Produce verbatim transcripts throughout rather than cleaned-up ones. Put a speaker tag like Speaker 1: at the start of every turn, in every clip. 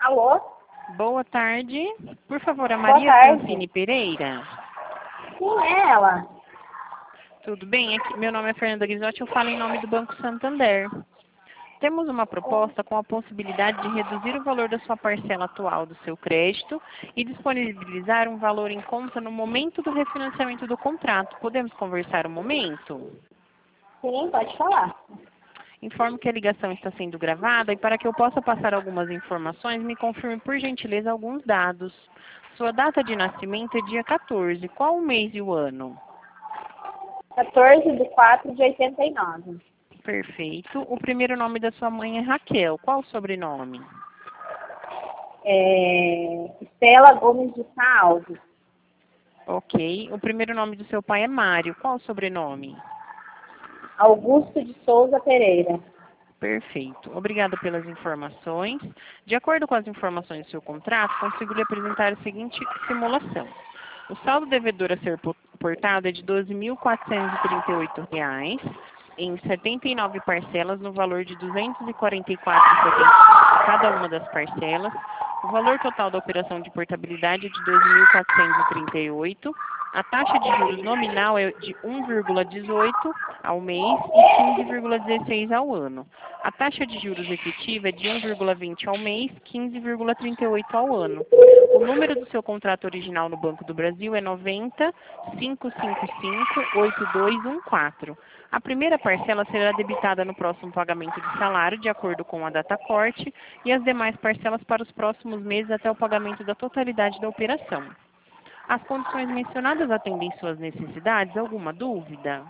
Speaker 1: Alô?
Speaker 2: Boa tarde. Por favor, a
Speaker 1: Boa
Speaker 2: Maria
Speaker 1: tarde.
Speaker 2: Francine Pereira.
Speaker 1: Quem é ela?
Speaker 2: Tudo bem? Aqui, meu nome é Fernanda Guizotti, eu falo em nome do Banco Santander. Temos uma proposta com a possibilidade de reduzir o valor da sua parcela atual do seu crédito e disponibilizar um valor em conta no momento do refinanciamento do contrato. Podemos conversar um momento?
Speaker 1: Sim, pode falar.
Speaker 2: Informo que a ligação está sendo gravada e para que eu possa passar algumas informações, me confirme por gentileza alguns dados. Sua data de nascimento é dia quatorze. Qual o mês e o ano?
Speaker 1: quatorze de quatro de oitenta e nove.
Speaker 2: Perfeito. O primeiro nome da sua mãe é Raquel. Qual o sobrenome?
Speaker 1: É... Estela Gomes de Salve.
Speaker 2: Ok. O primeiro nome do seu pai é Mário. Qual o sobrenome?
Speaker 1: Augusto de Souza Pereira.
Speaker 2: Perfeito. Obrigada pelas informações. De acordo com as informações do seu contrato, consigo lhe apresentar a seguinte simulação. O saldo devedor a ser portado é de doze mil quatrocentos e trinta e oito reais em setenta e nove parcelas no valor de duzentos e quarenta e quatro reais e setenta centavos cada uma das parcelas. O valor total da operação de portabilidade é de doze mil quatrocentos e trinta e oito reais. A taxa de juros nominal é de um vírgula dezoito ao mês e quinze vírgula dezesseis ao ano. A taxa de juros efetiva é de um vírgula vinte ao mês, quinze vírgula trinta e oito ao ano. O número do seu contrato original no Banco do Brasil é noventa, quinhentos e cinquenta e cinco, oitenta e dois quatorze. A primeira parcela será debitada no próximo pagamento de salário, de acordo com a data corte, e as demais parcelas para os próximos meses até o pagamento da totalidade da operação. As condições mencionadas atendem suas necessidades? Alguma dúvida?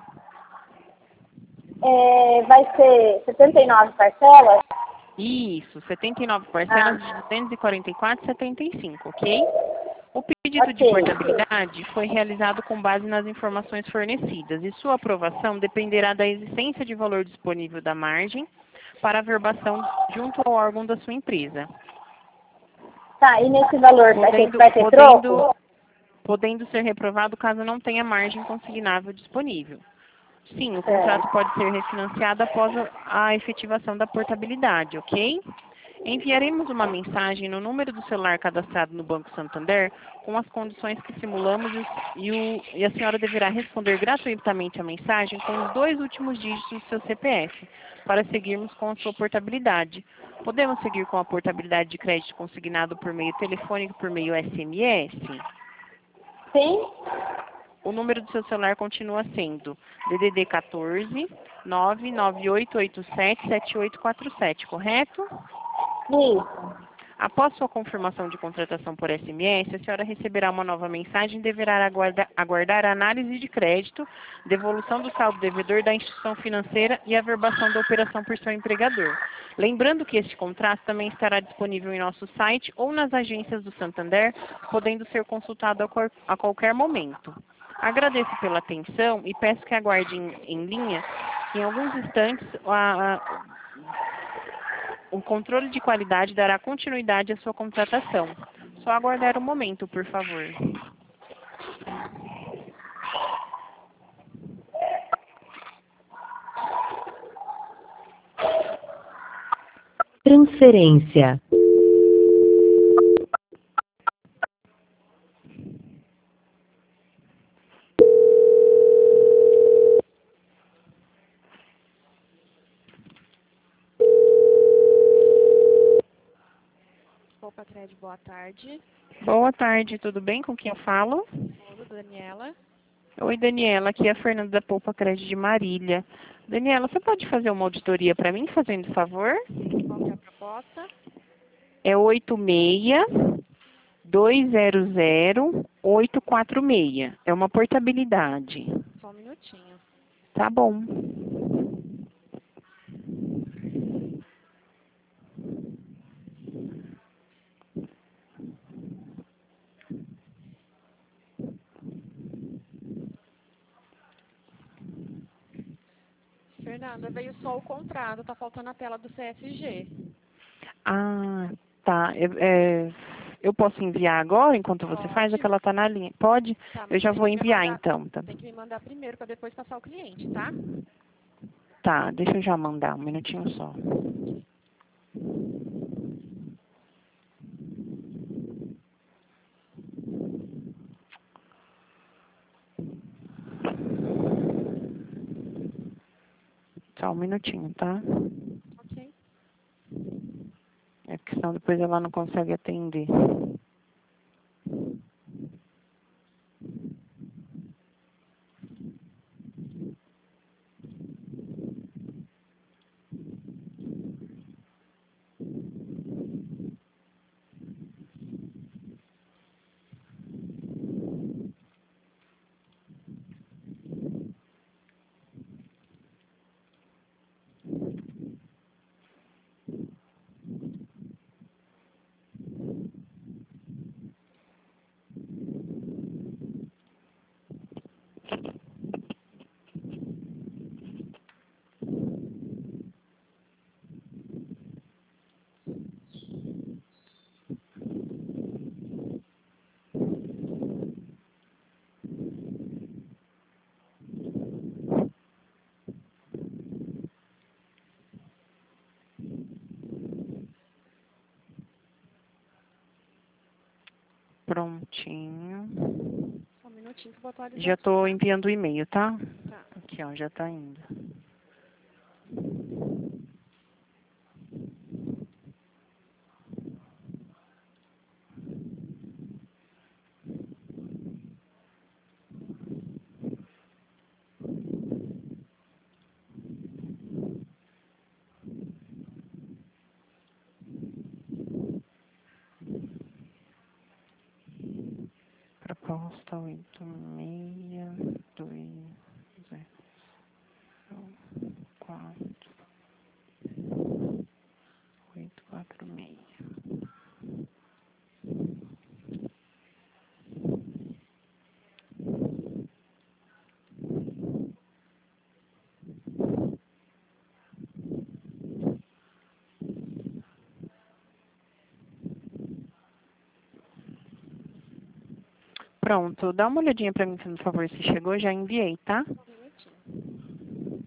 Speaker 1: É, vai ser setenta e nove parcelas?
Speaker 2: Isso, setenta e nove parcelas
Speaker 1: Ah,
Speaker 2: de duzentos e quarenta e quatro reais e setenta e cinco, ok? O pedido de
Speaker 1: ok.
Speaker 2: portabilidade foi realizado com base nas informações fornecidas e sua aprovação dependerá da existência de valor disponível da margem para averbação junto ao órgão da sua empresa.
Speaker 1: Tá, e nesse valor vai ter,
Speaker 2: Podendo,
Speaker 1: vai ter
Speaker 2: podendo,
Speaker 1: troco?
Speaker 2: podendo ser reprovado caso não tenha margem consignável disponível. Sim, o contrato
Speaker 1: Certo.
Speaker 2: pode ser refinanciado após a efetivação da portabilidade, ok? Enviaremos uma mensagem no número do celular cadastrado no Banco Santander com as condições que simulamos e, o, e, o, e a senhora deverá responder gratuitamente a mensagem com os dois últimos dígitos do seu C P F para seguirmos com a sua portabilidade. Podemos seguir com a portabilidade de crédito consignado por meio telefônico, por meio S M S?
Speaker 1: Sim?
Speaker 2: O número do seu celular continua sendo D D D quatorze, nove nove oito oito sete, sete oito quatro sete, correto?
Speaker 1: Isso.
Speaker 2: Após sua confirmação de contratação por S M S, a senhora receberá uma nova mensagem e deverá aguardar, aguardar a análise de crédito, devolução do saldo devedor da instituição financeira e a averbação da operação por seu empregador. Lembrando que este contrato também estará disponível em nosso site ou nas agências do Santander, podendo ser consultado a, qual, a qualquer momento. Agradeço pela atenção e peço que aguarde em, em linha, em alguns instantes, a, a, o controle de qualidade dará continuidade à sua contratação. Só aguardar um momento, por favor.
Speaker 3: Transferência.
Speaker 4: Poupa Crédito, boa tarde.
Speaker 2: Boa tarde, tudo bem? Com quem eu falo?
Speaker 4: Tudo, Daniela.
Speaker 2: Oi, Daniela, aqui é a Fernanda da Poupa Crédito de Marília. Daniela, você pode fazer uma auditoria para mim, fazendo favor?
Speaker 4: Qual que é a proposta?
Speaker 2: É oito seis, dois zero zero, oito quatro seis. É uma portabilidade.
Speaker 4: Só um minutinho.
Speaker 2: Tá bom.
Speaker 4: Fernanda, veio só o contrato, tá faltando a tela do C F G.
Speaker 2: Ah, tá. Eu, é, eu posso enviar agora, enquanto você faz, é
Speaker 4: Pode.
Speaker 2: que ela tá na linha. Pode?
Speaker 4: Tá,
Speaker 2: Eu
Speaker 4: mas
Speaker 2: já
Speaker 4: tem
Speaker 2: vou
Speaker 4: que me
Speaker 2: enviar,
Speaker 4: mandar,
Speaker 2: então. Tá,
Speaker 4: tem que me mandar primeiro para depois passar o cliente, tá?
Speaker 2: tá, deixa eu já mandar, um minutinho só. Só um minutinho, tá?
Speaker 4: Ok.
Speaker 2: É porque senão depois ela não consegue atender. Prontinho.
Speaker 4: Só um minutinho que eu vou atualizar.
Speaker 2: Já
Speaker 4: aqui,
Speaker 2: estou
Speaker 4: tá?
Speaker 2: enviando o e-mail, tá?
Speaker 4: Tá.
Speaker 2: Aqui, ó, já está indo. Proposta oito seis dois zero quatro oito quatro seis. Pronto, dá uma olhadinha para mim, por favor, se chegou, já enviei, tá?
Speaker 4: Só um minutinho.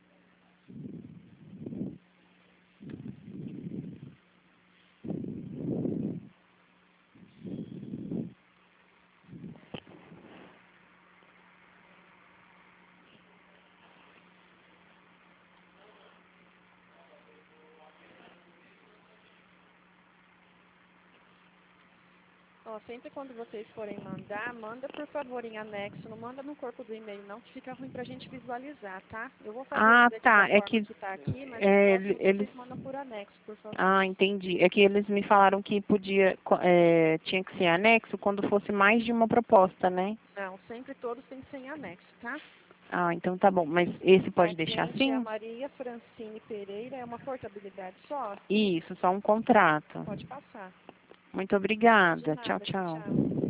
Speaker 4: Ó, sempre quando vocês forem mandar, manda por favor em anexo, não manda no corpo do e-mail não, que fica ruim pra gente visualizar, tá? Eu vou fazer
Speaker 2: Ah,
Speaker 4: daqui
Speaker 2: tá,
Speaker 4: da
Speaker 2: é
Speaker 4: forma
Speaker 2: que
Speaker 4: que tá aqui, mas
Speaker 2: é,
Speaker 4: o resto
Speaker 2: eles...
Speaker 4: vocês mandam por anexo, por favor.
Speaker 2: Ah, entendi. É que eles me falaram que podia, co- é, tinha que ser anexo quando fosse mais de uma proposta, né?
Speaker 4: Não, sempre todos têm que ser em anexo, tá?
Speaker 2: Ah, então tá bom. Mas esse pode
Speaker 4: A
Speaker 2: deixar
Speaker 4: cliente é a
Speaker 2: assim?
Speaker 4: Maria Francine Pereira, é uma portabilidade só?
Speaker 2: Isso, só um contrato.
Speaker 4: Pode passar.
Speaker 2: Muito
Speaker 4: De
Speaker 2: obrigada. Tchau,
Speaker 4: nada,
Speaker 2: tchau.
Speaker 4: tchau.